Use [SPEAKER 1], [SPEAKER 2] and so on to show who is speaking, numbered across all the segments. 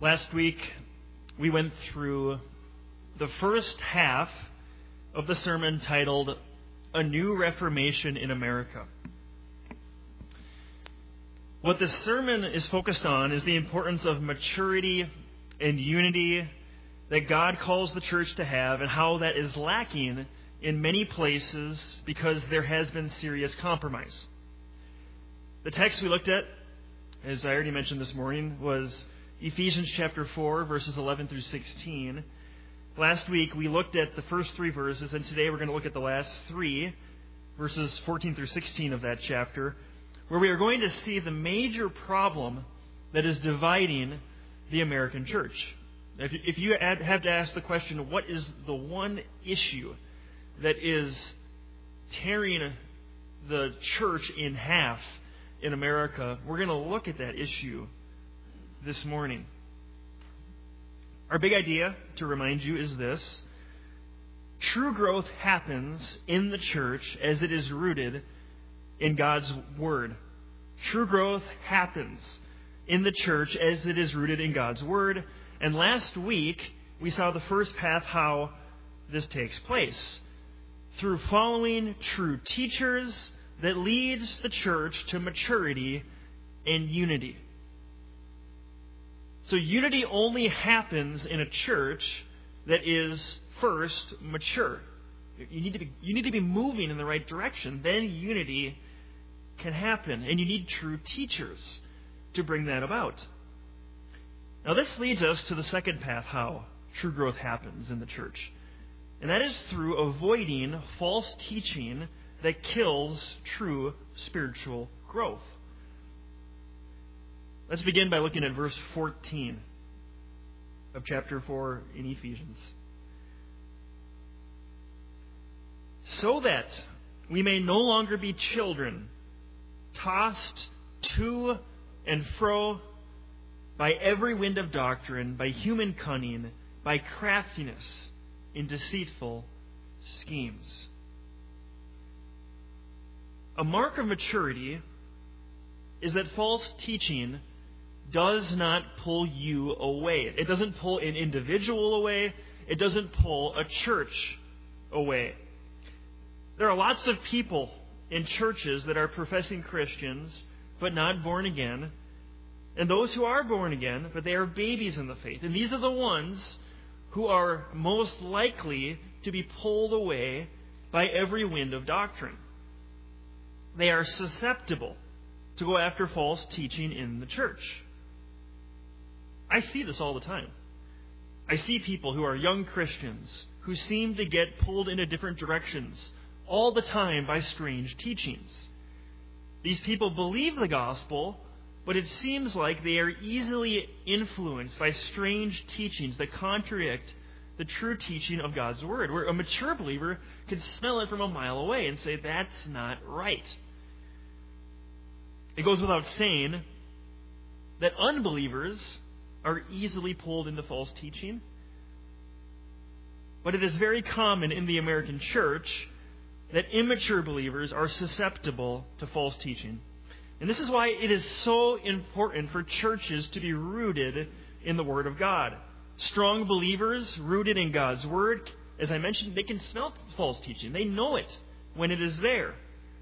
[SPEAKER 1] Last week, we went through the first half of the sermon titled, A New Reformation in America. What this sermon is focused on is the importance of maturity and unity that God calls the church to have, and how that is lacking in many places because there has been serious compromise. The text we looked at, as I already mentioned this morning, was Ephesians chapter 4, verses 11 through 16. Last week we looked at the first three verses, and today we're going to look at the last three, verses 14 through 16 of that chapter, where we are going to see the major problem that is dividing the American church. If you have to ask the question, what is the one issue that is tearing the church in half in America, we're going to look at that issue this morning. Our big idea, to remind you, is this: true growth happens in the church as it is rooted in God's Word. True growth happens in the church as it is rooted in God's Word. And last week, we saw the first path how this takes place. Through following true teachers that leads the church to maturity and unity. So unity only happens in a church that is first mature. You need to be moving in the right direction. Then unity can happen. And you need true teachers to bring that about. Now this leads us to the second path how true growth happens in the church. And that is through avoiding false teaching that kills true spiritual growth. Let's begin by looking at verse 14 of chapter 4 in Ephesians. So that we may no longer be children, tossed to and fro by every wind of doctrine, by human cunning, by craftiness in deceitful schemes. A mark of maturity is that false teaching does not pull you away. It doesn't pull an individual away. It doesn't pull a church away. There are lots of people in churches that are professing Christians but not born again, and those who are born again, but they are babies in the faith. And these are the ones who are most likely to be pulled away by every wind of doctrine. They are susceptible to go after false teaching in the church. I see this all the time. I see people who are young Christians who seem to get pulled into different directions all the time by strange teachings. These people believe the gospel, but it seems like they are easily influenced by strange teachings that contradict the true teaching of God's Word, where a mature believer can smell it from a mile away and say, that's not right. It goes without saying that unbelievers are easily pulled into false teaching, but it is very common in the American church that immature believers are susceptible to false teaching. And this is why it is so important for churches to be rooted in the Word of God. Strong believers rooted in God's Word, as I mentioned, they can smell false teaching. They know it when it is there.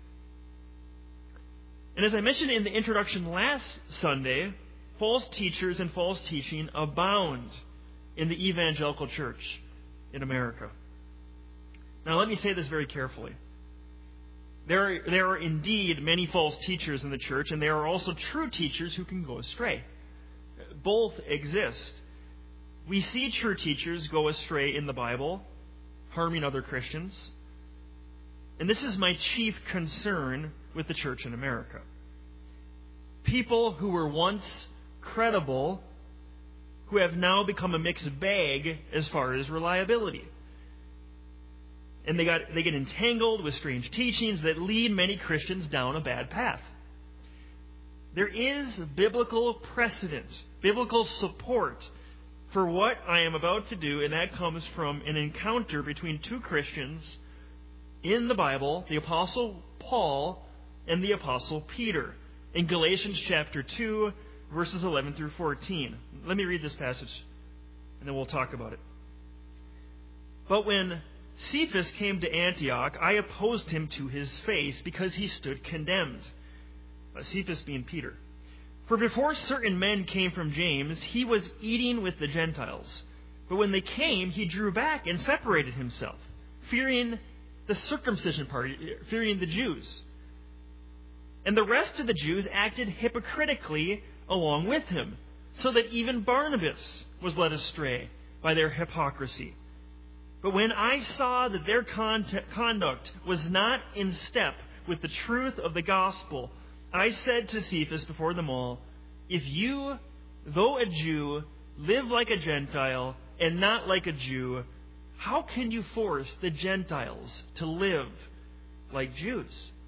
[SPEAKER 1] And as I mentioned in the introduction last Sunday, false teachers and false teaching abound in the evangelical church in America. Now let me say this very carefully. There are indeed many false teachers in the church, and there are also true teachers who can go astray. Both exist. We see true teachers go astray in the Bible, harming other Christians. And this is my chief concern with the church in America. People who were once credible, who have now become a mixed bag as far as reliability. And they get entangled with strange teachings that lead many Christians down a bad path. There is biblical precedent, biblical support for what I am about to do, and that comes from an encounter between two Christians in the Bible, the Apostle Paul and the Apostle Peter. In Galatians chapter 2, verses 11 through 14. Let me read this passage, and then we'll talk about it. But when Cephas came to Antioch, I opposed him to his face, because he stood condemned. Cephas being Peter. For before certain men came from James, he was eating with the Gentiles. But when they came, he drew back and separated himself, fearing the circumcision party, fearing the Jews. And the rest of the Jews acted hypocritically along with him, so that even Barnabas was led astray by their hypocrisy. But when I saw that their conduct was not in step with the truth of the gospel, I said to Cephas before them all, if you, though a Jew, live like a Gentile and not like a Jew, how can you force the Gentiles to live like Jews?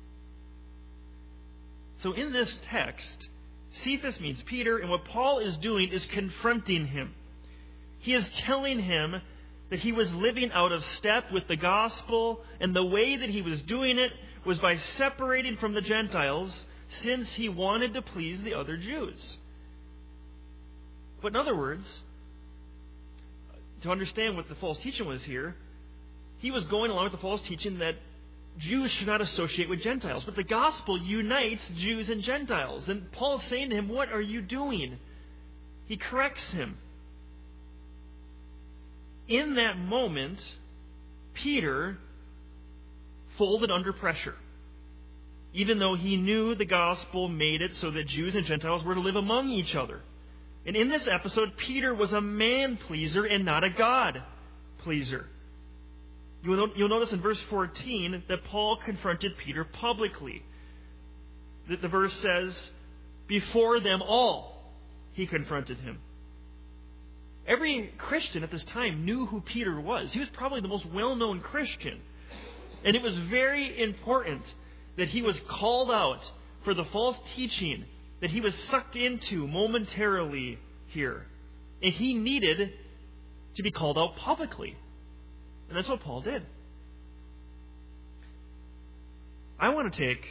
[SPEAKER 1] So in this text, Cephas means Peter, and what Paul is doing is confronting him. He is telling him that he was living out of step with the gospel, and the way that he was doing it was by separating from the Gentiles, since he wanted to please the other Jews. But in other words, to understand what the false teaching was here, he was going along with the false teaching that Jews should not associate with Gentiles. But the gospel unites Jews and Gentiles. And Paul is saying to him, what are you doing? He corrects him. In that moment, Peter folded under pressure, even though he knew the gospel made it so that Jews and Gentiles were to live among each other. And in this episode, Peter was a man-pleaser and not a God-pleaser. You'll notice in verse 14 that Paul confronted Peter publicly. The verse says, before them all, he confronted him. Every Christian at this time knew who Peter was. He was probably the most well-known Christian. And it was very important that he was called out for the false teaching that he was sucked into momentarily here. And he needed to be called out publicly. And that's what Paul did. I want to take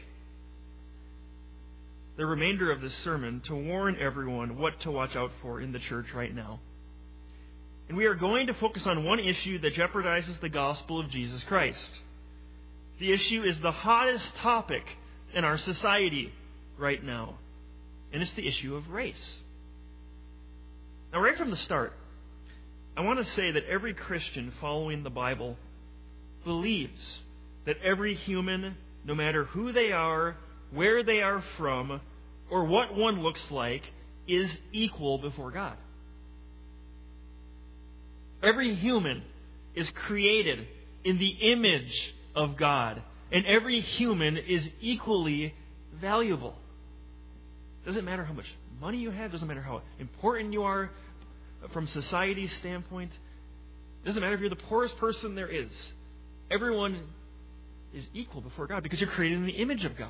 [SPEAKER 1] the remainder of this sermon to warn everyone what to watch out for in the church right now. And we are going to focus on one issue that jeopardizes the gospel of Jesus Christ. The issue is the hottest topic in our society right now. And it's the issue of race. Now, right from the start, I want to say that every Christian following the Bible believes that every human, no matter who they are, where they are from, or what one looks like, is equal before God. Every human is created in the image of God, and every human is equally valuable. Doesn't matter how much money you have, doesn't matter how important you are from society's standpoint, doesn't matter if you're the poorest person there is. Everyone is equal before God because you're created in the image of God.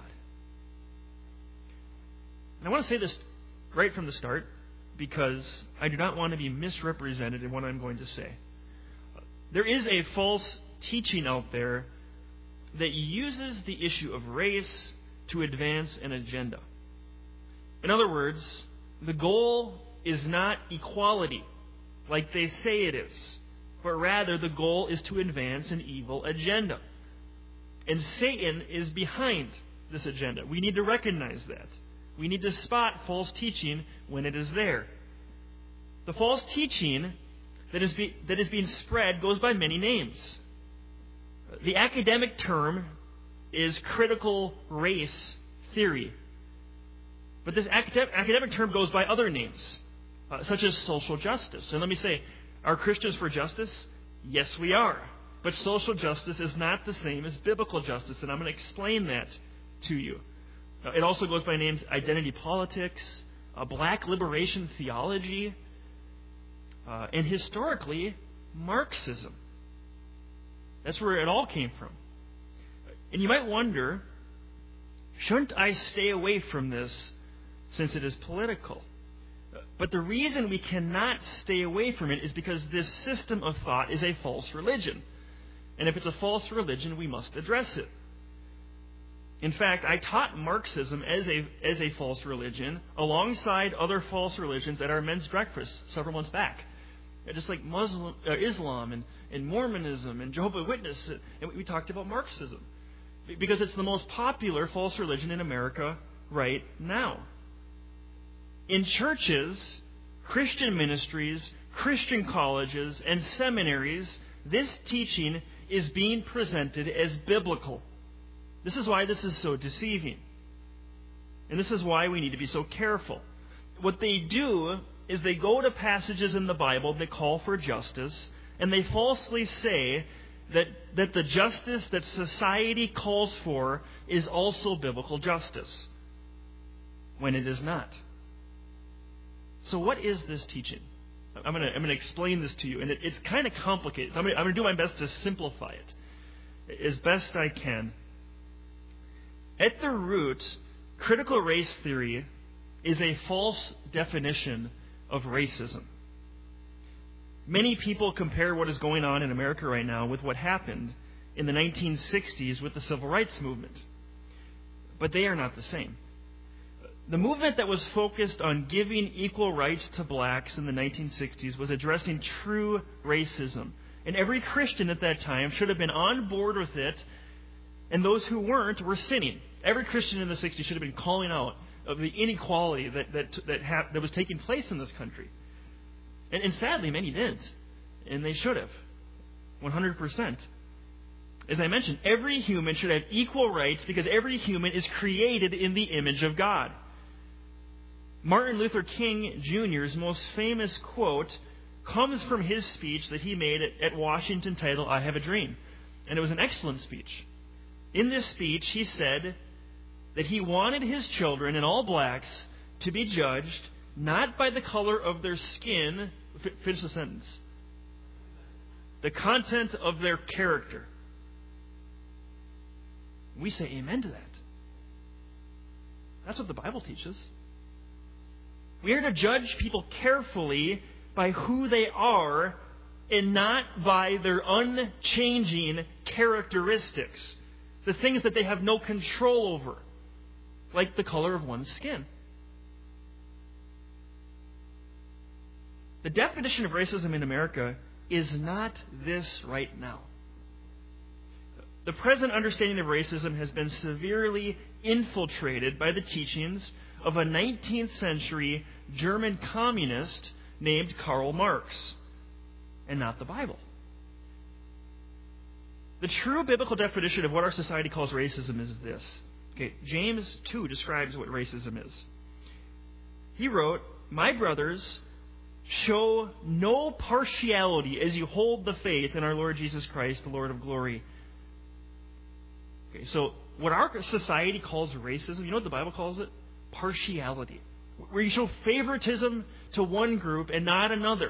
[SPEAKER 1] And I want to say this right from the start because I do not want to be misrepresented in what I'm going to say. There is a false teaching out there that uses the issue of race to advance an agenda. In other words, the goal is not equality, like they say it is, but rather the goal is to advance an evil agenda. And Satan is behind this agenda. We need to recognize that. We need to spot false teaching when it is there. The false teaching that is being spread goes by many names. The academic term is critical race theory. But this academic term goes by other names, such as social justice. And let me say, are Christians for justice? Yes, we are. But social justice is not the same as biblical justice, and I'm going to explain that to you. It also goes by names identity politics, black liberation theology, and historically, Marxism. That's where it all came from. And you might wonder, shouldn't I stay away from this since it is political? But the reason we cannot stay away from it is because this system of thought is a false religion. And if it's a false religion, we must address it. In fact, I taught Marxism as a false religion alongside other false religions at our men's breakfast several months back. Just like Islam and Mormonism and Jehovah's Witness, and we talked about Marxism. Because it's the most popular false religion in America right now. In churches, Christian ministries, Christian colleges, and seminaries, this teaching is being presented as biblical. This is why this is so deceiving. And this is why we need to be so careful. What they do is they go to passages in the Bible that call for justice, and they falsely say that the justice that society calls for is also biblical justice, when it is not. So what is this teaching? I'm going to explain this to you, and it's kind of complicated. So I'm going to do my best to simplify it as best I can. At the root, critical race theory is a false definition of racism. Many people compare what is going on in America right now with what happened in the 1960s with the Civil Rights Movement. But they are not the same. The movement that was focused on giving equal rights to blacks in the 1960s was addressing true racism. And every Christian at that time should have been on board with it, and those who weren't were sinning. Every Christian in the 60s should have been calling out of the inequality that was taking place in this country. And sadly, many didn't. And they should have. 100%. As I mentioned, every human should have equal rights because every human is created in the image of God. Martin Luther King Jr.'s most famous quote comes from his speech that he made at Washington titled, "I Have a Dream." And it was an excellent speech. In this speech, he said that he wanted his children and all blacks to be judged not by the color of their skin, finish the sentence, the content of their character. We say amen to that. That's what the Bible teaches. We are to judge people carefully by who they are and not by their unchanging characteristics, the things that they have no control over, like the color of one's skin. The definition of racism in America is not this right now. The present understanding of racism has been severely infiltrated by the teachings of a 19th century German communist named Karl Marx, and not the Bible. The true biblical definition of what our society calls racism is this. Okay, James 2 describes what racism is. He wrote, "My brothers, show no partiality as you hold the faith in our Lord Jesus Christ, the Lord of glory." Okay, so what our society calls racism, you know what the Bible calls it? Partiality. Where you show favoritism to one group and not another.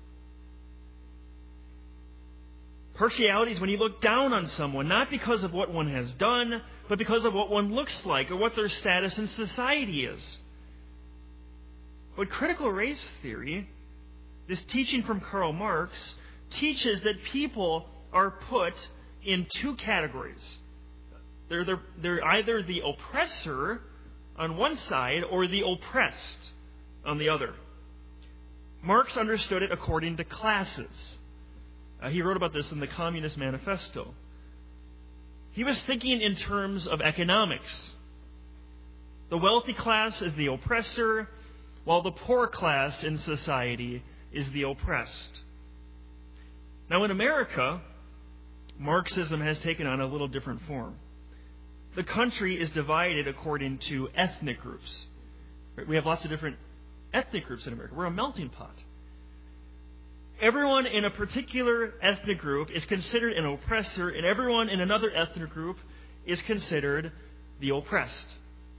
[SPEAKER 1] Partiality is when you look down on someone, not because of what one has done, but because of what one looks like or what their status in society is. But critical race theory, this teaching from Karl Marx, teaches that people are put in two categories. They're either the oppressor on one side or the oppressed on the other. Marx understood it according to classes. He wrote about this in the Communist Manifesto. He was thinking in terms of economics. The wealthy class is the oppressor, while the poor class in society is the oppressed. Now in America, Marxism has taken on a little different form. The country is divided according to ethnic groups. We have lots of different ethnic groups in America. We're a melting pot. Everyone in a particular ethnic group is considered an oppressor, and everyone in another ethnic group is considered the oppressed.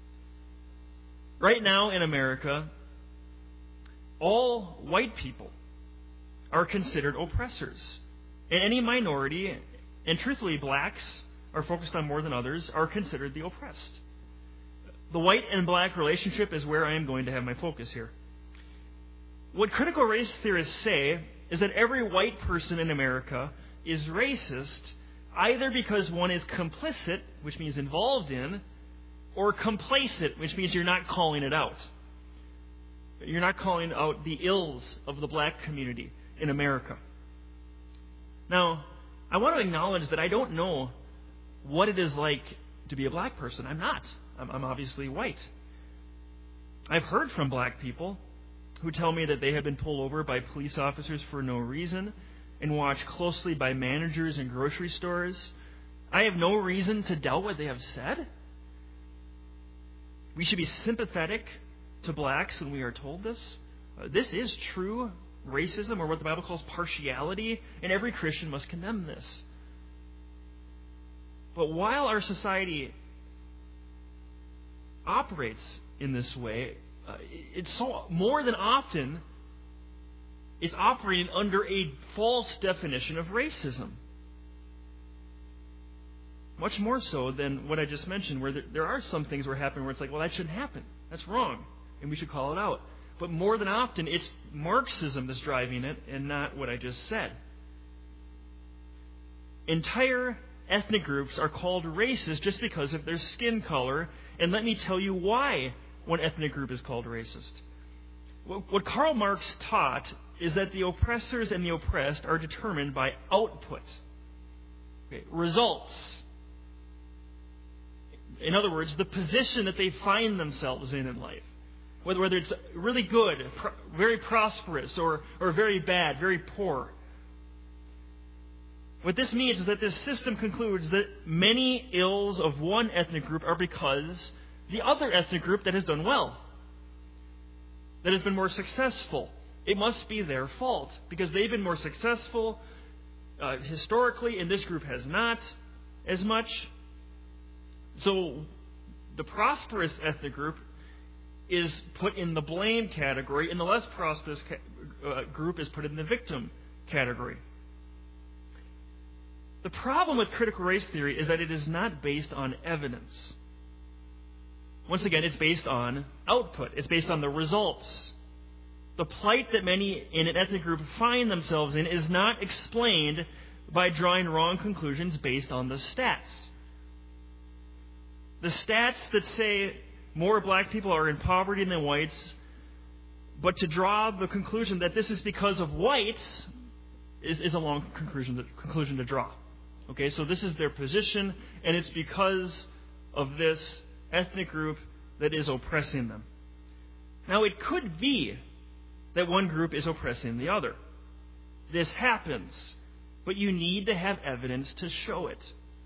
[SPEAKER 1] Right now in America, all white people are considered oppressors. And any minority, and truthfully blacks are focused on more than others, are considered the oppressed. The white and black relationship is where I am going to have my focus here. What critical race theorists say is that every white person in America is racist either because one is complicit, which means involved in, or complacent, which means you're not calling it out. You're not calling out the ills of the black community in America. Now, I want to acknowledge that I don't know what it is like to be a black person. I'm not. I'm obviously white. I've heard from black people who tell me that they have been pulled over by police officers for no reason and watched closely by managers in grocery stores. I have no reason to doubt what they have said. We should be sympathetic to blacks when we are told this. This is true racism, or what the Bible calls partiality, and every Christian must condemn this. But while our society operates in this way, it's so more than often it's operating under a false definition of racism. Much more so than what I just mentioned, where there are some things where happen where it's like, well, that shouldn't happen. That's wrong, and we should call it out. But more than often, it's Marxism that's driving it, and not what I just said. Entire ethnic groups are called racist just because of their skin color, and let me tell you why one ethnic group is called racist. What Karl Marx taught is that the oppressors and the oppressed are determined by output, results. In other words, the position that they find themselves in life. Whether it's really good, very prosperous, or very bad, very poor. What this means is that this system concludes that many ills of one ethnic group are because the other ethnic group that has done well, that has been more successful, it must be their fault because they've been more successful historically, and this group has not as much. So the prosperous ethnic group is put in the blame category, and the less prosperous group is put in the victim category. The problem with critical race theory is that it is not based on evidence. Once again, it's based on output. It's based on the results. The plight that many in an ethnic group find themselves in is not explained by drawing wrong conclusions based on the stats. The stats that say more black people are in poverty than whites, but to draw the conclusion that this is because of whites is a long conclusion to draw. Okay, so this is their position, and it's because of this ethnic group that is oppressing them. Now, it could be that one group is oppressing the other. This happens, but you need to have evidence to show it.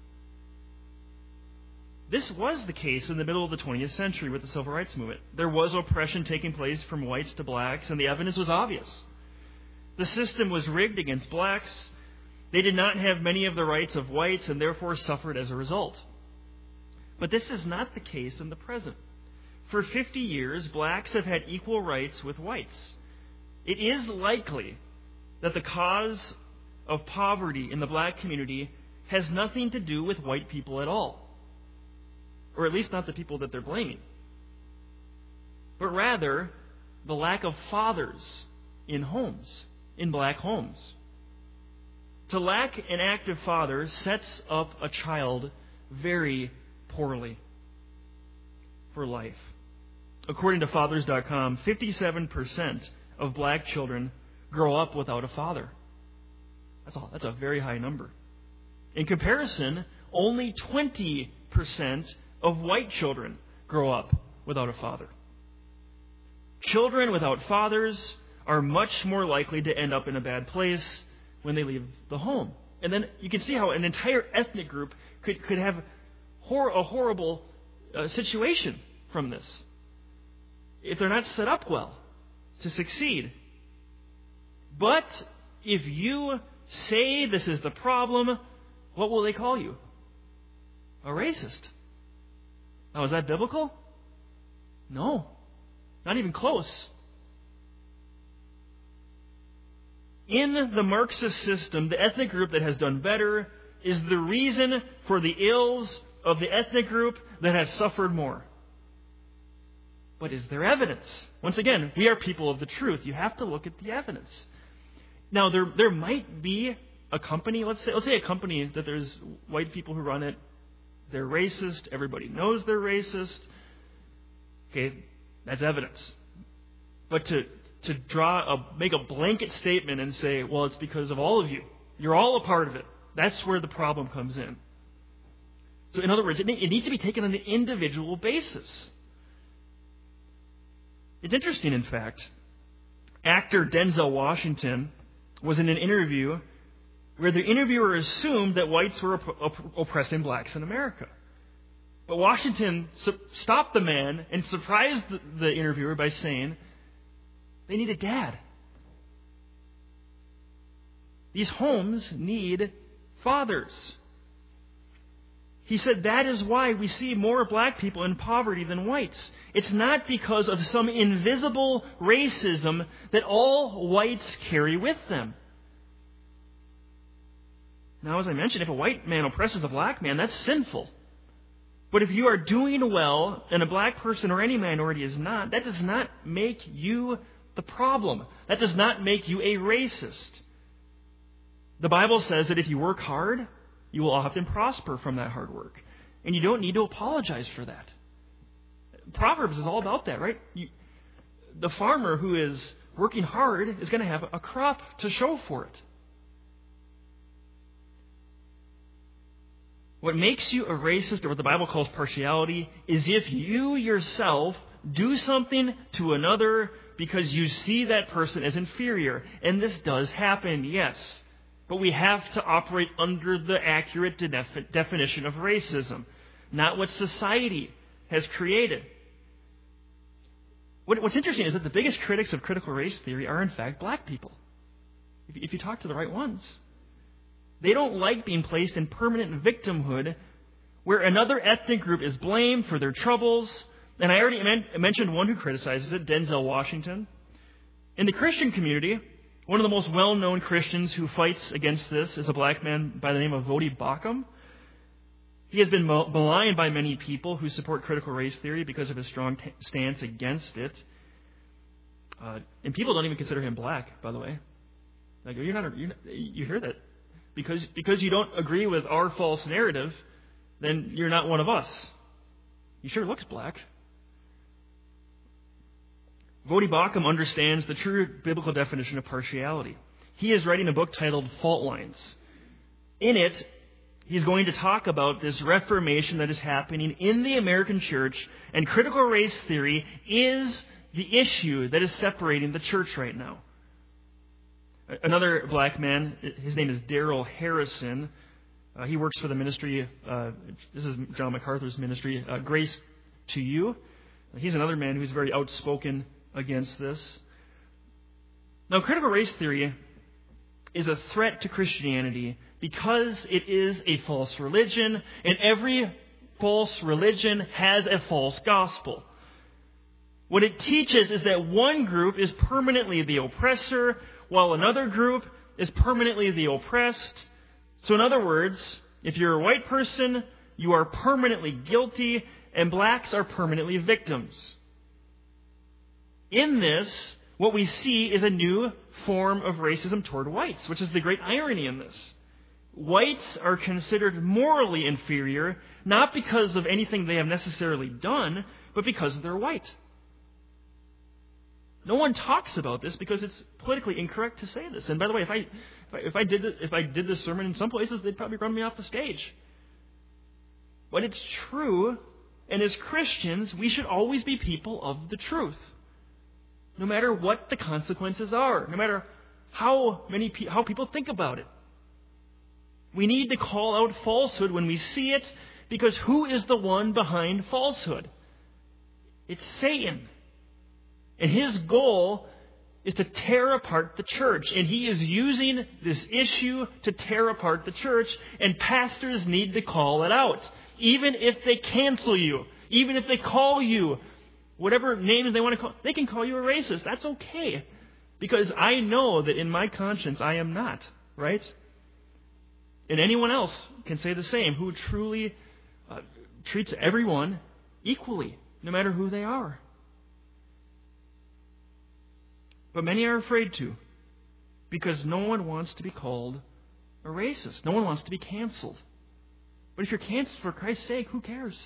[SPEAKER 1] This was the case in the middle of the 20th century with the Civil Rights Movement. There was oppression taking place from whites to blacks, and the evidence was obvious. The system was rigged against blacks. They did not have many of the rights of whites and therefore suffered as a result. But this is not the case in the present. For 50 years, blacks have had equal rights with whites. It is likely that the cause of poverty in the black community has nothing to do with white people at all. Or at least not the people that they're blaming. But rather, the lack of fathers in homes, in black homes. To lack an active father sets up a child very poorly for life. According to Fathers.com, 57% of black children grow up without a father. That's a very high number. In comparison, only 20% of white children grow up without a father. Children without fathers are much more likely to end up in a bad place when they leave the home. And then you can see how an entire ethnic group could have a horrible situation from this if they're not set up well to succeed. But if you say this is the problem, what will they call you? A racist. Now, is that biblical? No. Not even close. In the Marxist system, the ethnic group that has done better is the reason for the ills of the ethnic group that has suffered more. But is there evidence? Once again, we are people of the truth. You have to look at the evidence. Now, there might be a company, let's say a company that there's white people who run it, they're racist. Everybody knows they're racist. Okay, that's evidence. But to make a blanket statement and say, well, it's because of all of you. You're all a part of it. That's where the problem comes in. So in other words, it needs to be taken on an individual basis. It's interesting, in fact. Actor Denzel Washington was in an interview where the interviewer assumed that whites were oppressing blacks in America. But Washington stopped the man and surprised the interviewer by saying, they need a dad. These homes need fathers. He said that is why we see more black people in poverty than whites. It's not because of some invisible racism that all whites carry with them. Now, as I mentioned, if a white man oppresses a black man, that's sinful. But if you are doing well and a black person or any minority is not, that does not make you the problem. That does not make you a racist. The Bible says that if you work hard, you will often prosper from that hard work. And you don't need to apologize for that. Proverbs is all about that, right? The farmer who is working hard is going to have a crop to show for it. What makes you a racist, or what the Bible calls partiality, is if you yourself do something to another because you see that person as inferior. And this does happen, yes. But we have to operate under the accurate definition of racism, not what society has created. What's interesting is that the biggest critics of critical race theory are, in fact, black people. If you talk to the right ones. They don't like being placed in permanent victimhood where another ethnic group is blamed for their troubles. And I already mentioned one who criticizes it, Denzel Washington. In the Christian community, one of the most well-known Christians who fights against this is a black man by the name of Voddie Baucham. He has been maligned by many people who support critical race theory because of his strong stance against it. And people don't even consider him black, by the way. Like, you hear that. Because you don't agree with our false narrative, then you're not one of us. He sure looks black. Voddie Baucham understands the true biblical definition of partiality. He is writing a book titled Fault Lines. In it, he's going to talk about this reformation that is happening in the American church, and critical race theory is the issue that is separating the church right now. Another black man, his name is Darrell Harrison. He works for the ministry, this is John MacArthur's ministry, Grace to You. He's another man who's very outspoken against this. Now, critical race theory is a threat to Christianity because it is a false religion, and every false religion has a false gospel. What it teaches is that one group is permanently the oppressor, while another group is permanently the oppressed. So in other words, if you're a white person, you are permanently guilty, and blacks are permanently victims. In this, what we see is a new form of racism toward whites, which is the great irony in this. Whites are considered morally inferior, not because of anything they have necessarily done, but because they're white. No one talks about this because it's politically incorrect to say this. And by the way, if I did this sermon in some places, they'd probably run me off the stage. But it's true, and as Christians, we should always be people of the truth, no matter what the consequences are, no matter how people think about it. We need to call out falsehood when we see it, because who is the one behind falsehood? It's Satan. And his goal is to tear apart the church. And he is using this issue to tear apart the church. And pastors need to call it out. Even if they cancel you, even if they call you whatever names they want to call, they can call you a racist. That's okay. Because I know that in my conscience I am not, right? And anyone else can say the same, who truly treats everyone equally, no matter who they are. But many are afraid to, because no one wants to be called a racist. No one wants to be canceled. But if you're canceled for Christ's sake, who cares?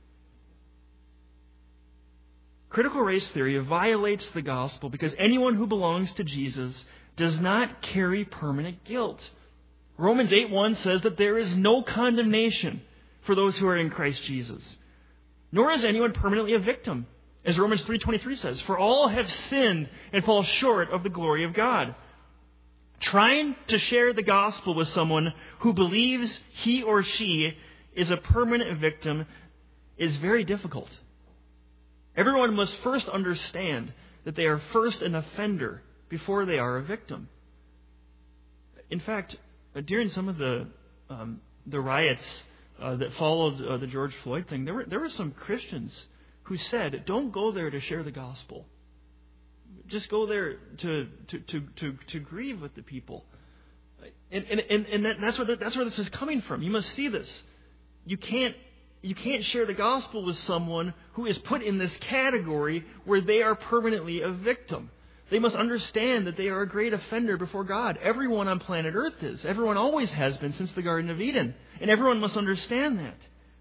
[SPEAKER 1] Critical race theory violates the gospel because anyone who belongs to Jesus does not carry permanent guilt. Romans 8:1 says that there is no condemnation for those who are in Christ Jesus. Nor is anyone permanently a victim. As Romans 3:23 says, for all have sinned and fall short of the glory of God. Trying to share the gospel with someone who believes he or she is a permanent victim is very difficult. Everyone must first understand that they are first an offender before they are a victim. In fact, during some of the riots that followed the George Floyd thing, there were some Christians who said, "Don't go there to share the gospel. Just go there to grieve with the people." And that's where this is coming from. You must see this. You can't share the gospel with someone who is put in this category where they are permanently a victim. They must understand that they are a great offender before God. Everyone on planet Earth is. Everyone always has been since the Garden of Eden. And everyone must understand that.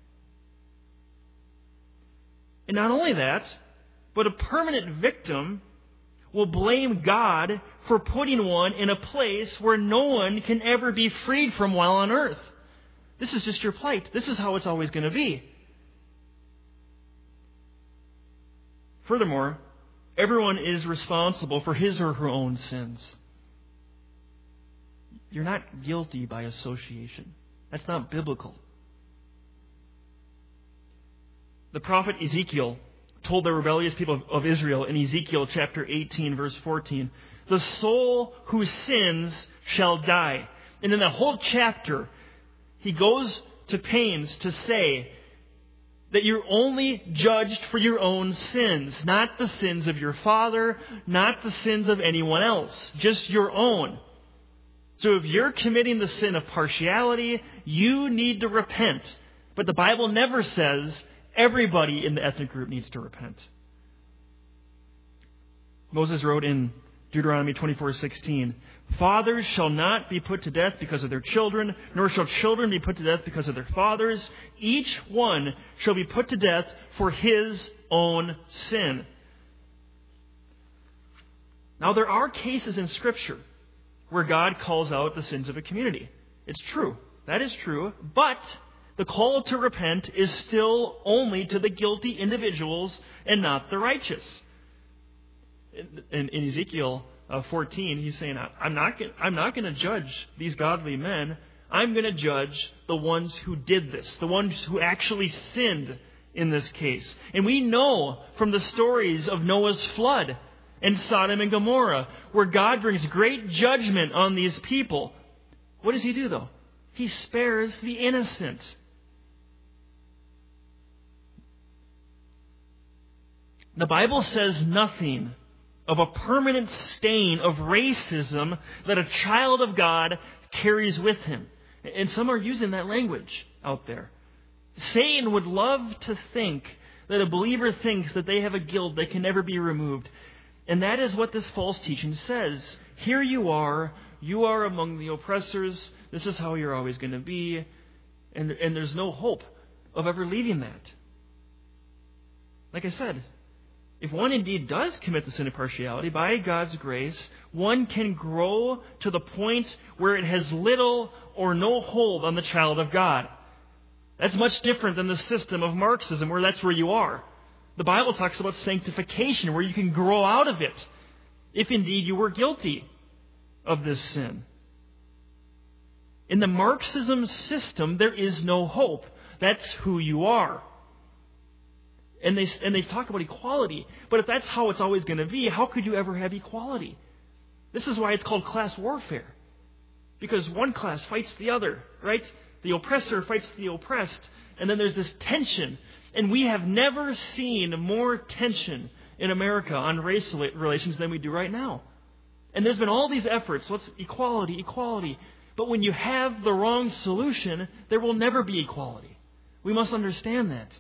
[SPEAKER 1] And not only that, but a permanent victim will blame God for putting one in a place where no one can ever be freed from while on earth. This is just your plight. This is how it's always going to be. Furthermore, everyone is responsible for his or her own sins. You're not guilty by association. That's not biblical. The prophet Ezekiel told the rebellious people of Israel in Ezekiel chapter 18, verse 14, "The soul who sins shall die." And in the whole chapter, he goes to pains to say that you're only judged for your own sins, not the sins of your father, not the sins of anyone else, just your own. So if you're committing the sin of partiality, you need to repent. But the Bible never says everybody in the ethnic group needs to repent. Moses wrote in Deuteronomy 24:16, "Fathers shall not be put to death because of their children, nor shall children be put to death because of their fathers. Each one shall be put to death for his own sin." Now, there are cases in Scripture where God calls out the sins of a community. It's true. That is true. But the call to repent is still only to the guilty individuals and not the righteous. In Ezekiel 14, he's saying, I'm not going to judge these godly men. I'm going to judge the ones who did this, the ones who actually sinned in this case. And we know from the stories of Noah's flood and Sodom and Gomorrah, where God brings great judgment on these people. What does he do, though? He spares the innocent. The Bible says nothing of a permanent stain of racism that a child of God carries with him. And some are using that language out there. Satan would love to think that a believer thinks that they have a guilt that can never be removed. And that is what this false teaching says. Here you are among the oppressors, this is how you're always going to be, and there's no hope of ever leaving that. Like I said, if one indeed does commit the sin of partiality, by God's grace, one can grow to the point where it has little or no hold on the child of God. That's much different than the system of Marxism, where that's where you are. The Bible talks about sanctification, where you can grow out of it, if indeed you were guilty of this sin. In the Marxism system, there is no hope. That's who you are. And they talk about equality. But if that's how it's always going to be, how could you ever have equality? This is why it's called class warfare. Because one class fights the other, right? The oppressor fights the oppressed. And then there's this tension. And we have never seen more tension in America on race relations than we do right now. And there's been all these efforts. Let's equality. But when you have the wrong solution, there will never be equality. We must understand that.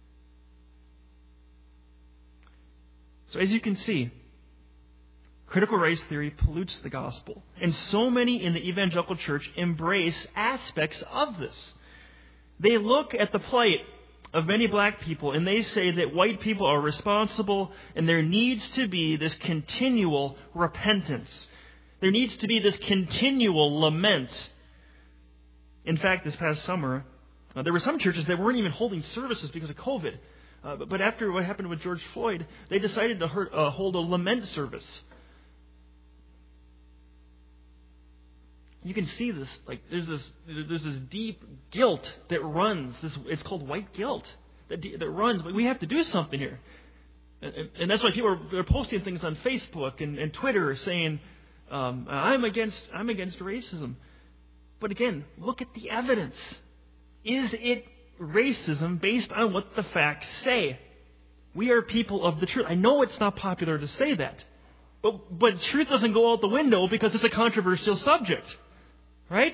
[SPEAKER 1] So as you can see, critical race theory pollutes the gospel. And so many in the evangelical church embrace aspects of this. They look at the plight of many black people and they say that white people are responsible and there needs to be this continual repentance. There needs to be this continual lament. In fact, this past summer, there were some churches that weren't even holding services because of COVID. But after what happened with George Floyd, they decided to hold a lament service. You can see this, like there's this deep guilt that runs. It's called white guilt that runs. But we have to do something here, and that's why people are posting things on Facebook and Twitter saying, "I'm against racism." But again, look at the evidence. Is it racism based on what the facts say? We are people of the truth. I know it's not popular to say that, but truth doesn't go out the window because it's a controversial subject. Right?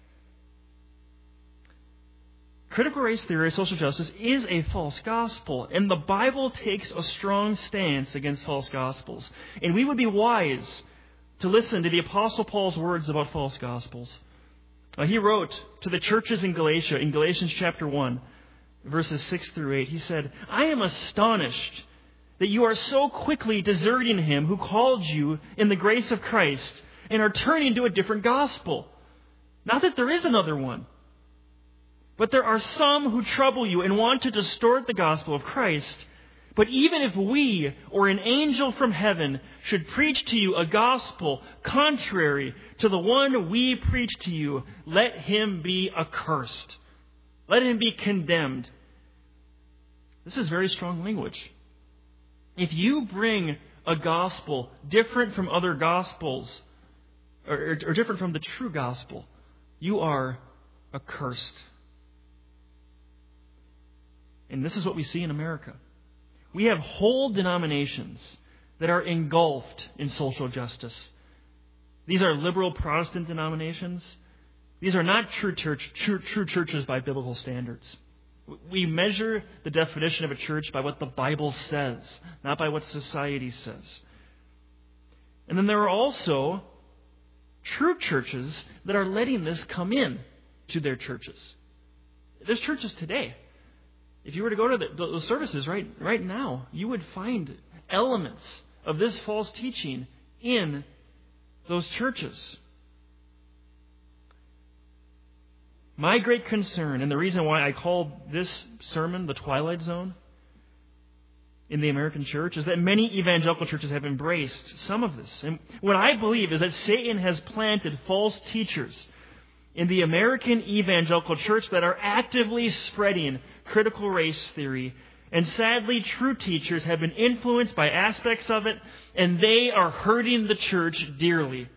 [SPEAKER 1] Critical race theory, social justice, is a false gospel, and the Bible takes a strong stance against false gospels. And we would be wise to listen to the Apostle Paul's words about false gospels. He wrote to the churches in Galatia, in Galatians chapter 1, verses 6 through 8, he said, "I am astonished that you are so quickly deserting him who called you in the grace of Christ and are turning to a different gospel. Not that there is another one, but there are some who trouble you and want to distort the gospel of Christ. But even if we or an angel from heaven should preach to you a gospel contrary to the one we preach to you, let him be accursed. Let him be condemned." This is very strong language. If you bring a gospel different from other gospels, or different from the true gospel, you are accursed. And this is what we see in America. We have whole denominations that are engulfed in social justice. These are liberal Protestant denominations. These are not true churches by biblical standards. We measure the definition of a church by what the Bible says, not by what society says. And then there are also true churches that are letting this come in to their churches. There's churches today. If you were to go to the services right now, you would find elements of this false teaching in those churches. My great concern, and the reason why I called this sermon the Twilight Zone in the American church, is that many evangelical churches have embraced some of this. And what I believe is that Satan has planted false teachers in the American evangelical church that are actively spreading critical race theory. And sadly, true teachers have been influenced by aspects of it, and they are hurting the church dearly.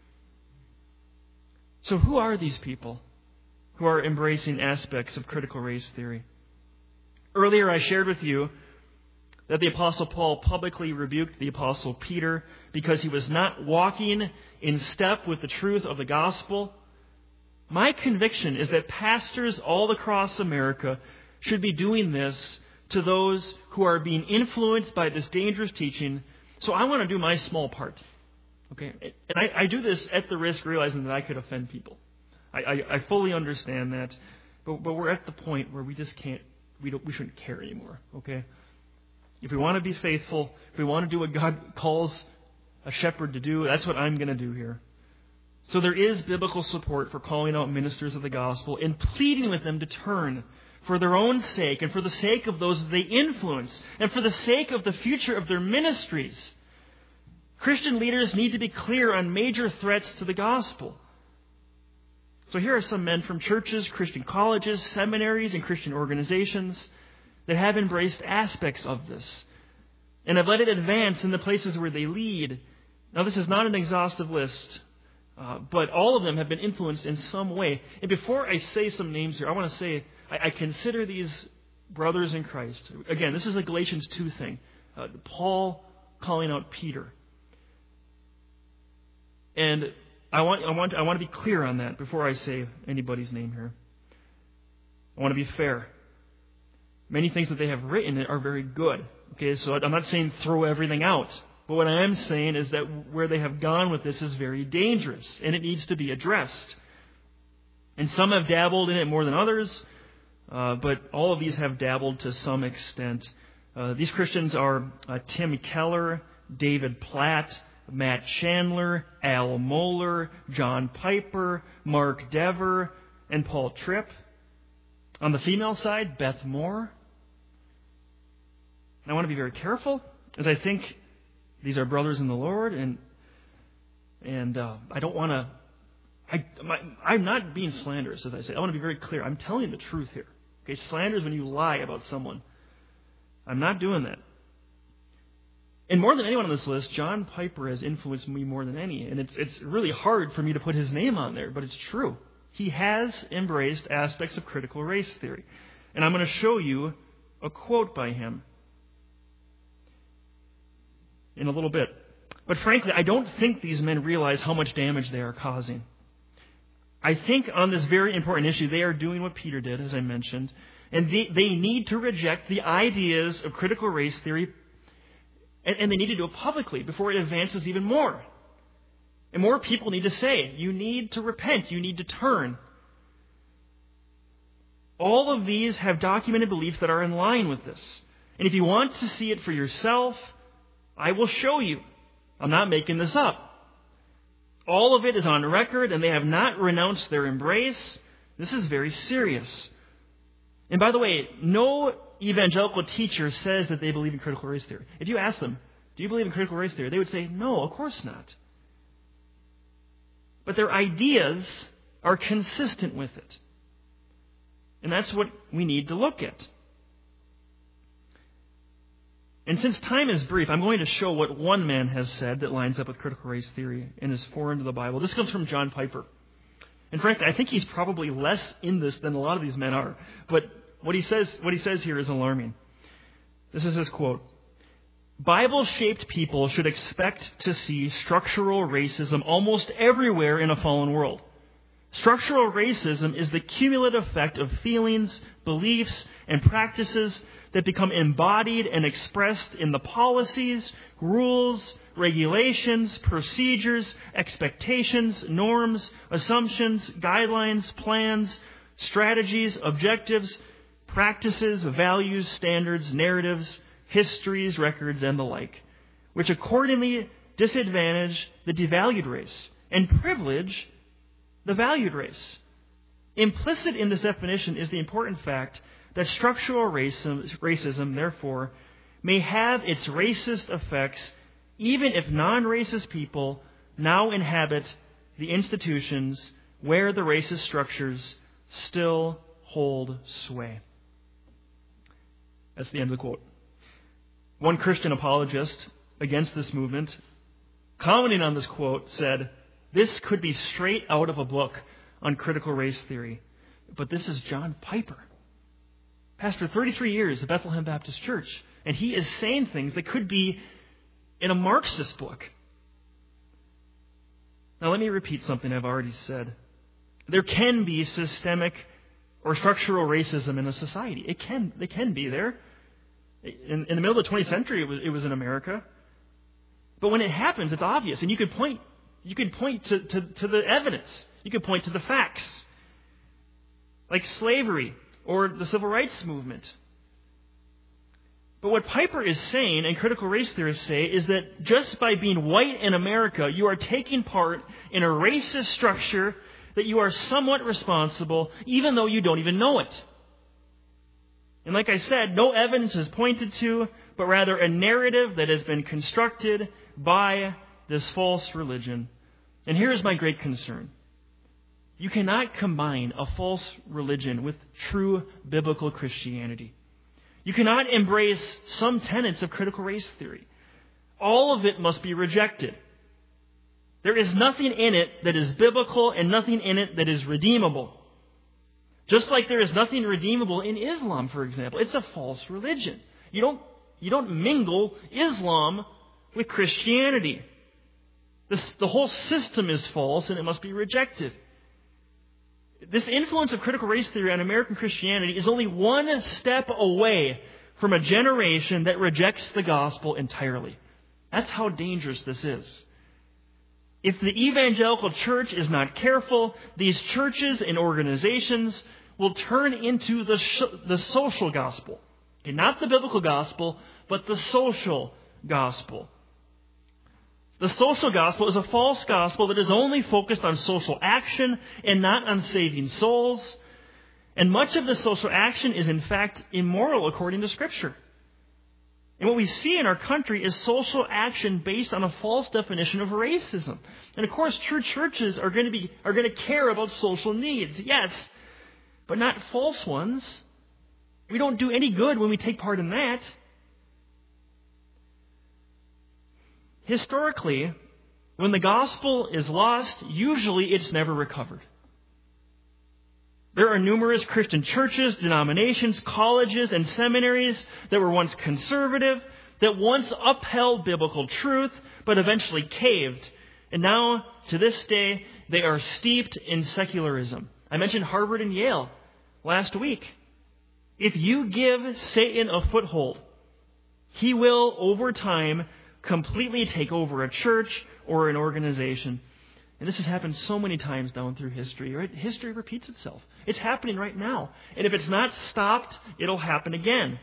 [SPEAKER 1] So who are these people who are embracing aspects of critical race theory? Earlier I shared with you that the Apostle Paul publicly rebuked the Apostle Peter because he was not walking in step with the truth of the gospel. My conviction is that pastors all across America should be doing this to those who are being influenced by this dangerous teaching. So I want to do my small part. Okay? And I do this at the risk of realizing that I could offend people. I fully understand that. But we're at the point where we just can't, we shouldn't care anymore. Okay? If we want to be faithful, if we want to do what God calls a shepherd to do, that's what I'm going to do here. So there is biblical support for calling out ministers of the gospel and pleading with them to turn for their own sake and for the sake of those they influence and for the sake of the future of their ministries. Christian leaders need to be clear on major threats to the gospel. So here are some men from churches, Christian colleges, seminaries, and Christian organizations that have embraced aspects of this and have let it advance in the places where they lead. Now, this is not an exhaustive list, but all of them have been influenced in some way. And before I say some names here, I want to say I consider these brothers in Christ. Again, this is a Galatians 2 thing. Paul calling out Peter. And I want to be clear on that before I say anybody's name here. I want to be fair. Many things that they have written are very good. Okay, so I'm not saying throw everything out. But what I am saying is that where they have gone with this is very dangerous, and it needs to be addressed. And some have dabbled in it more than others. but all of these have dabbled to some extent. These Christians are Tim Keller, David Platt, Matt Chandler, Al Mohler, John Piper, Mark Dever, and Paul Tripp. On the female side, Beth Moore. And I want to be very careful, as I think these are brothers in the Lord, and I don't want to. I'm not being slanderous, as I say. I want to be very clear. I'm telling the truth here. Okay, slander is when you lie about someone. I'm not doing that. And more than anyone on this list, John Piper has influenced me more than any. And it's really hard for me to put his name on there, but it's true. He has embraced aspects of critical race theory. And I'm going to show you a quote by him in a little bit. But frankly, I don't think these men realize how much damage they are causing. I think on this very important issue, they are doing what Peter did, as I mentioned. And they need to reject the ideas of critical race theory, and they need to do it publicly before it advances even more. And more people need to say, you need to repent, you need to turn. All of these have documented beliefs that are in line with this. And if you want to see it for yourself, I will show you. I'm not making this up. All of it is on record, and they have not renounced their embrace. This is very serious. And by the way, no evangelical teacher says that they believe in critical race theory. If you ask them, do you believe in critical race theory? They would say, no, of course not. But their ideas are consistent with it. And that's what we need to look at. And since time is brief, I'm going to show what one man has said that lines up with critical race theory and is foreign to the Bible. This comes from John Piper. And frankly, I think he's probably less in this than a lot of these men are. But what he says here is alarming. This is his quote. Bible-shaped people should expect to see structural racism almost everywhere in a fallen world. Structural racism is the cumulative effect of feelings, beliefs, and practices that become embodied and expressed in the policies, rules, regulations, procedures, expectations, norms, assumptions, guidelines, plans, strategies, objectives, practices, values, standards, narratives, histories, records, and the like, which accordingly disadvantage the devalued race and privilege the valued race. Implicit in this definition is the important fact that structural racism, therefore, may have its racist effects even if non-racist people now inhabit the institutions where the racist structures still hold sway. That's the end of the quote. One Christian apologist against this movement, commenting on this quote, said, "This could be straight out of a book on critical race theory, but this is John Piper, pastor 33 years at Bethlehem Baptist Church, and he is saying things that could be in a Marxist book." Now let me repeat something I've already said. There can be systemic or structural racism in a society. It can be there. In the middle of the 20th century, it was in America. But when it happens, it's obvious, and you could point to the evidence. You could point to the facts, like slavery or the civil rights movement. But what Piper is saying, and critical race theorists say, is that just by being white in America, you are taking part in a racist structure that you are somewhat responsible, even though you don't even know it. And like I said, no evidence is pointed to, but rather a narrative that has been constructed by this false religion. And here is my great concern. You cannot combine a false religion with true biblical Christianity. You cannot embrace some tenets of critical race theory. All of it must be rejected. There is nothing in it that is biblical and nothing in it that is redeemable. Just like there is nothing redeemable in Islam, for example. It's a false religion. You don't mingle Islam with Christianity. The whole system is false and it must be rejected. This influence of critical race theory on American Christianity is only one step away from a generation that rejects the gospel entirely. That's how dangerous this is. If the evangelical church is not careful, these churches and organizations will turn into the social gospel. Okay, not the biblical gospel, but the social gospel. The social gospel is a false gospel that is only focused on social action and not on saving souls. And much of the social action is in fact immoral according to Scripture. And what we see in our country is social action based on a false definition of racism. And of course, true churches are going to care about social needs, yes, but not false ones. We don't do any good when we take part in that. Historically, when the gospel is lost, usually it's never recovered. There are numerous Christian churches, denominations, colleges, and seminaries that were once conservative, that once upheld biblical truth, but eventually caved. And now, to this day, they are steeped in secularism. I mentioned Harvard and Yale last week. If you give Satan a foothold, he will, over time, completely take over a church or an organization. And this has happened so many times down through history, right? History repeats itself. It's happening right now. And if it's not stopped, it'll happen again.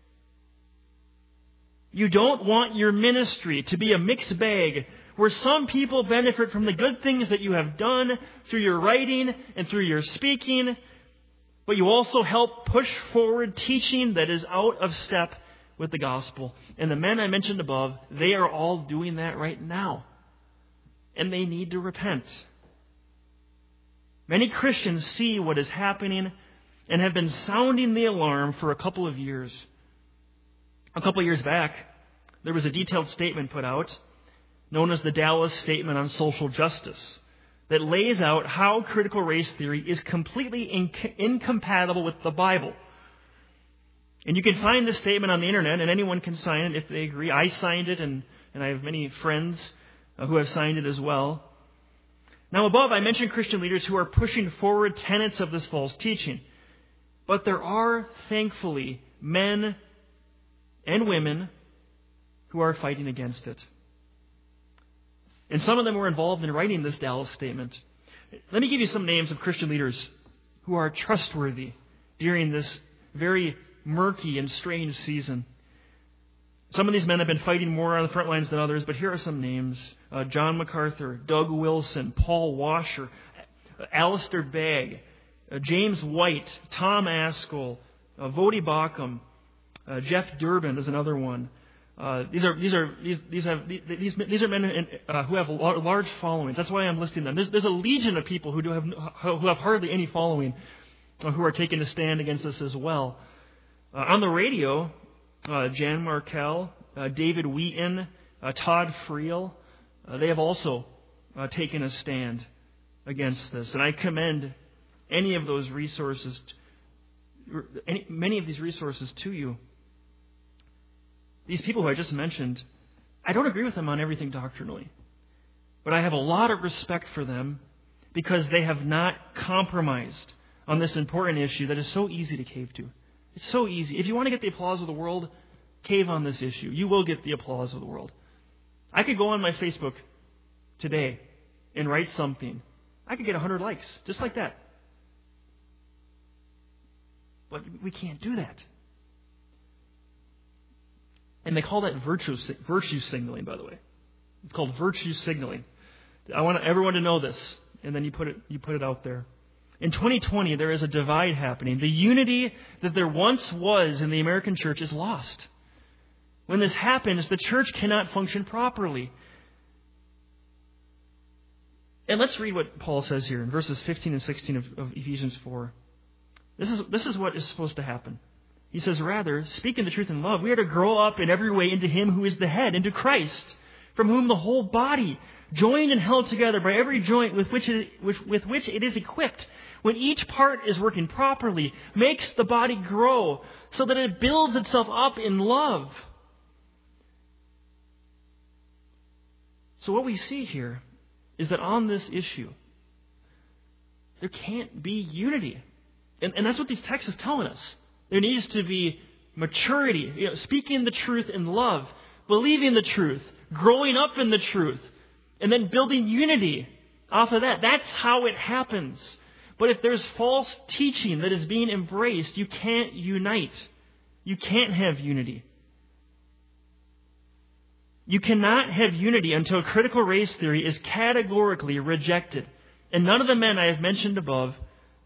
[SPEAKER 1] You don't want your ministry to be a mixed bag where some people benefit from the good things that you have done through your writing and through your speaking, but you also help push forward teaching that is out of step with the gospel. And the men I mentioned above, they are all doing that right now. And they need to repent. Many Christians see what is happening and have been sounding the alarm for a couple of years. A couple of years back, there was a detailed statement put out known as the Dallas Statement on Social Justice that lays out how critical race theory is completely incompatible with the Bible. And you can find this statement on the internet, and anyone can sign it if they agree. I signed it, and I have many friends who have signed it as well. Now above, I mentioned Christian leaders who are pushing forward tenets of this false teaching. But there are, thankfully, men and women who are fighting against it. And some of them were involved in writing this Dallas Statement. Let me give you some names of Christian leaders who are trustworthy during this very murky and strange season. Some of these men have been fighting more on the front lines than others, but here are some names. John MacArthur, Doug Wilson, Paul Washer, Alistair Begg, James White, Tom Askell, Vodi Bakum, Jeff Durbin is another one. These are men who have large followings. That's why I'm listing them. There's a legion of people who have hardly any following who are taking a stand against this as well. On the radio, Jan Markell, David Wheaton, Todd Friel, they have also taken a stand against this. And I commend any of those resources, many of these resources to you. These people who I just mentioned, I don't agree with them on everything doctrinally. But I have a lot of respect for them because they have not compromised on this important issue that is so easy to cave to. It's so easy. If you want to get the applause of the world, cave on this issue. You will get the applause of the world. I could go on my Facebook today and write something. I could get 100 likes, just like that. But we can't do that. And they call that virtue signaling, by the way. It's called virtue signaling. I want everyone to know this, and then you put it out there. In 2020, there is a divide happening. The unity that there once was in the American church is lost. When this happens, the church cannot function properly. And let's read what Paul says here in verses 15 and 16 of Ephesians 4. This is what is supposed to happen. He says, rather, speaking the truth in love, we are to grow up in every way into Him who is the head, into Christ, from whom the whole body, joined and held together by every joint with which it is equipped, when each part is working properly, makes the body grow so that it builds itself up in love. So what we see here is that on this issue, there can't be unity. And that's what these texts is telling us. There needs to be maturity, speaking the truth in love, believing the truth, growing up in the truth, and then building unity off of that. That's how it happens. But if there's false teaching that is being embraced, you can't unite. You can't have unity. You cannot have unity until critical race theory is categorically rejected. And none of the men I have mentioned above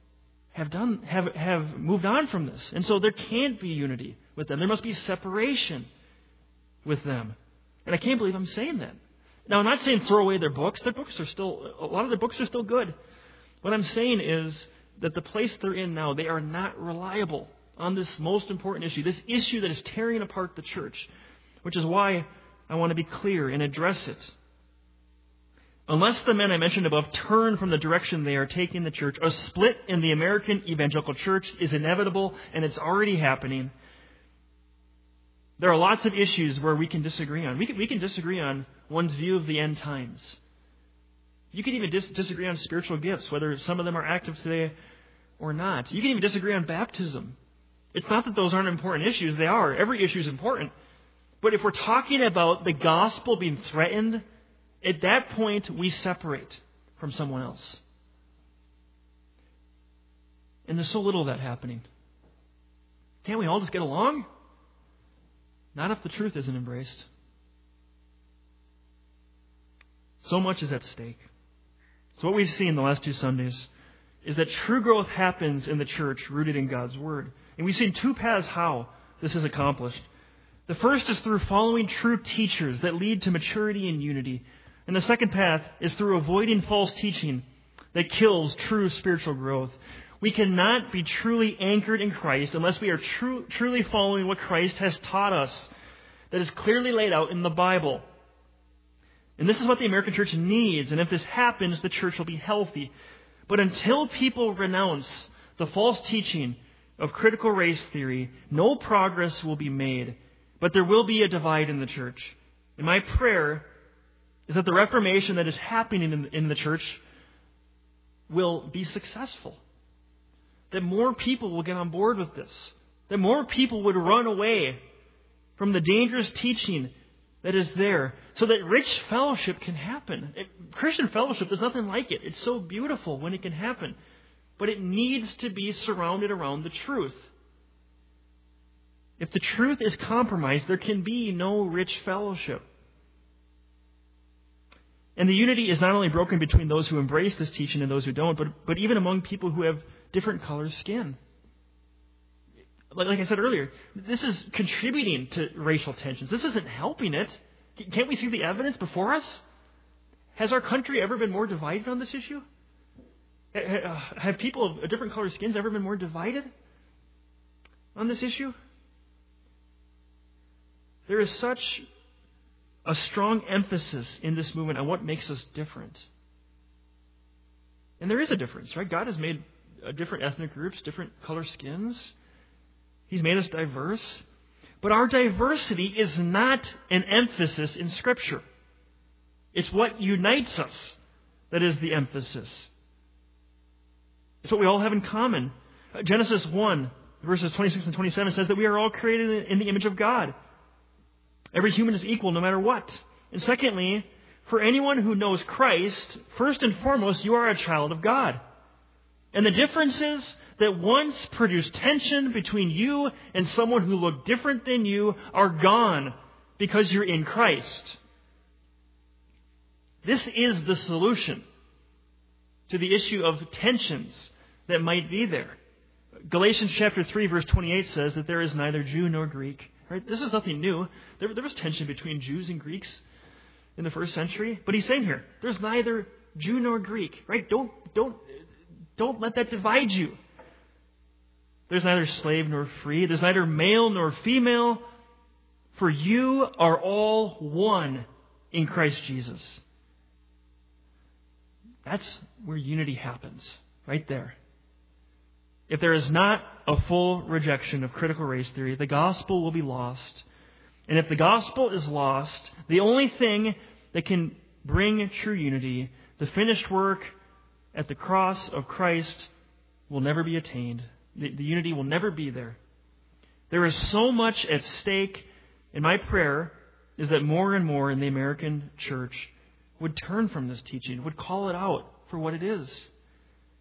[SPEAKER 1] have moved on from this. And so there can't be unity with them. There must be separation with them. And I can't believe I'm saying that. Now, I'm not saying throw away their books. A lot of their books are still good. What I'm saying is that the place they're in now, they are not reliable on this most important issue, this issue that is tearing apart the church, which is why I want to be clear and address it. Unless the men I mentioned above turn from the direction they are taking the church, a split in the American evangelical church is inevitable, and it's already happening. There are lots of issues where we can disagree on. We can disagree on one's view of the end times. You can even disagree on spiritual gifts, whether some of them are active today or not. You can even disagree on baptism. It's not that those aren't important issues. They are. Every issue is important. But if we're talking about the gospel being threatened, at that point we separate from someone else. And there's so little of that happening. Can't we all just get along? Not if the truth isn't embraced. So much is at stake. So what we've seen the last 2 Sundays is that true growth happens in the church rooted in God's Word. And we've seen 2 paths how this is accomplished. The first is through following true teachers that lead to maturity and unity. And the second path is through avoiding false teaching that kills true spiritual growth. We cannot be truly anchored in Christ unless we are truly following what Christ has taught us, that is clearly laid out in the Bible. And this is what the American church needs. And if this happens, the church will be healthy. But until people renounce the false teaching of critical race theory, no progress will be made. But there will be a divide in the church. And my prayer is that the reformation that is happening in the church will be successful. That more people will get on board with this. That more people would run away from the dangerous teaching that is there, so that rich fellowship can happen. Christian fellowship, there's nothing like it. It's so beautiful when it can happen. But it needs to be surrounded around the truth. If the truth is compromised, there can be no rich fellowship. And the unity is not only broken between those who embrace this teaching and those who don't, but even among people who have different color skin. Like I said earlier, this is contributing to racial tensions. This isn't helping it. Can't we see the evidence before us? Has our country ever been more divided on this issue? Have people of different color skins ever been more divided on this issue? There is such a strong emphasis in this movement on what makes us different. And there is a difference, right? God has made different ethnic groups, different color skins. He's made us diverse. But our diversity is not an emphasis in Scripture. It's what unites us that is the emphasis. It's what we all have in common. Genesis 1, verses 26 and 27 says that we are all created in the image of God. Every human is equal no matter what. And secondly, for anyone who knows Christ, first and foremost, you are a child of God. And the differences that once produced tension between you and someone who looked different than you are gone because you're in Christ. This is the solution to the issue of tensions that might be there. Galatians chapter 3, verse 28 says that there is neither Jew nor Greek. Right? This is nothing new. There was tension between Jews and Greeks in the first century. But he's saying here, there's neither Jew nor Greek. Right? Don't let that divide you. There's neither slave nor free. There's neither male nor female. For you are all one in Christ Jesus. That's where unity happens. Right there. If there is not a full rejection of critical race theory, the gospel will be lost. And if the gospel is lost, the only thing that can bring true unity, the finished work at the cross of Christ, will never be attained. The unity will never be there. There is so much at stake, and my prayer is that more and more in the American church would turn from this teaching, would call it out for what it is.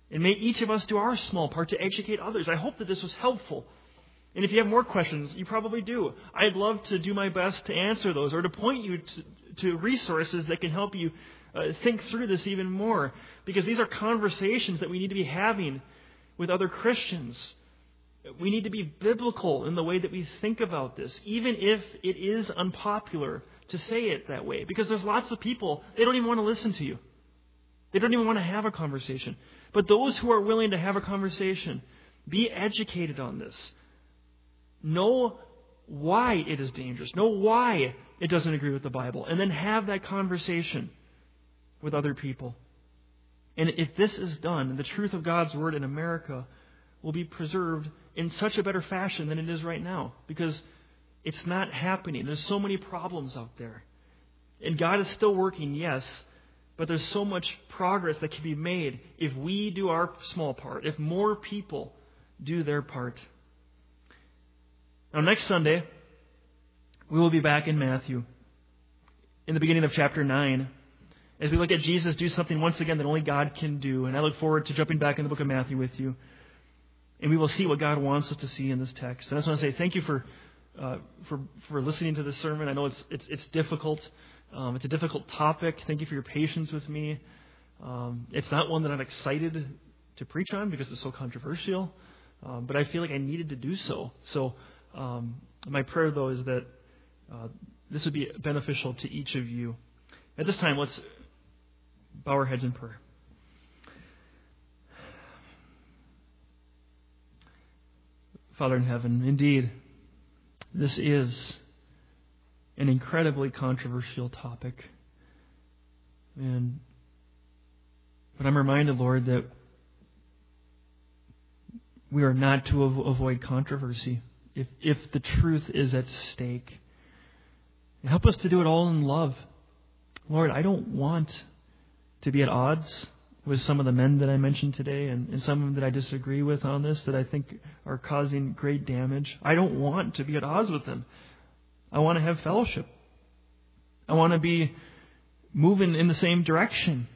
[SPEAKER 1] And may each of us do our small part to educate others. I hope that this was helpful. And if you have more questions, you probably do. I'd love to do my best to answer those or to point you to resources that can help you think through this even more. Because these are conversations that we need to be having with other Christians. We need to be biblical in the way that we think about this, even if it is unpopular to say it that way. Because there's lots of people, they don't even want to listen to you. They don't even want to have a conversation. But those who are willing to have a conversation, be educated on this. Know why it is dangerous. Know why it doesn't agree with the Bible. And then have that conversation with other people. And if this is done, the truth of God's Word in America will be preserved in such a better fashion than it is right now. Because it's not happening. There's so many problems out there. And God is still working, yes. But there's so much progress that can be made if we do our small part. If more people do their part. Now, next Sunday, we will be back in Matthew, in the beginning of chapter 9, as we look at Jesus do something once again that only God can do. And I look forward to jumping back in the book of Matthew with you. And we will see what God wants us to see in this text. And I just want to say thank you for listening to this sermon. I know it's difficult. It's a difficult topic. Thank you for your patience with me. It's not one that I'm excited to preach on because it's so controversial. But I feel like I needed to do so. So my prayer, though, is that this would be beneficial to each of you. At this time, let's bow our heads in prayer. Father in heaven, indeed, this is an incredibly controversial topic. But I'm reminded, Lord, that we are not to avoid controversy if the truth is at stake. And help us to do it all in love. Lord, I don't want to be at odds with some of the men that I mentioned today and some of them that I disagree with on this that I think are causing great damage. I don't want to be at odds with them. I want to have fellowship. I want to be moving in the same direction.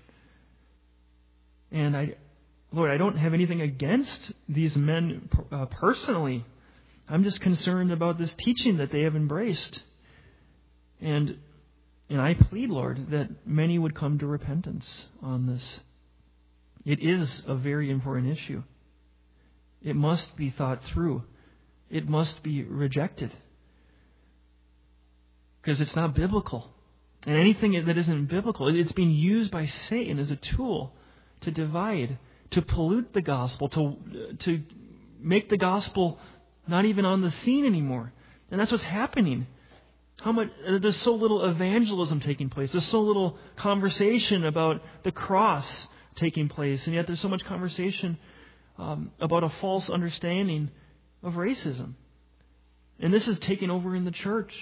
[SPEAKER 1] And Lord, I don't have anything against these men personally. I'm just concerned about this teaching that they have embraced. And I plead, Lord, that many would come to repentance on this. It is a very important issue. It must be thought through. It must be rejected. Because it's not biblical. And anything that isn't biblical, it's being used by Satan as a tool to divide, to pollute the gospel, to make the gospel not even on the scene anymore. And that's what's happening. There's so little evangelism taking place. There's so little conversation about the cross taking place. And yet there's so much conversation about a false understanding of racism. And this is taking over in the church.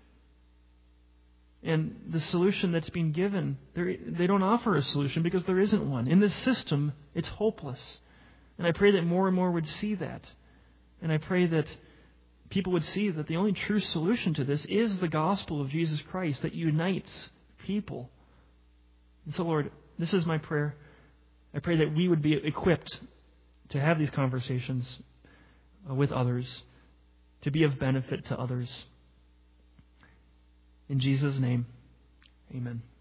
[SPEAKER 1] And the solution that's being given, they don't offer a solution because there isn't one. In this system, it's hopeless. And I pray that more and more would see that. And I pray that people would see that the only true solution to this is the gospel of Jesus Christ that unites people. And so, Lord, this is my prayer. I pray that we would be equipped to have these conversations with others, to be of benefit to others. In Jesus' name, amen.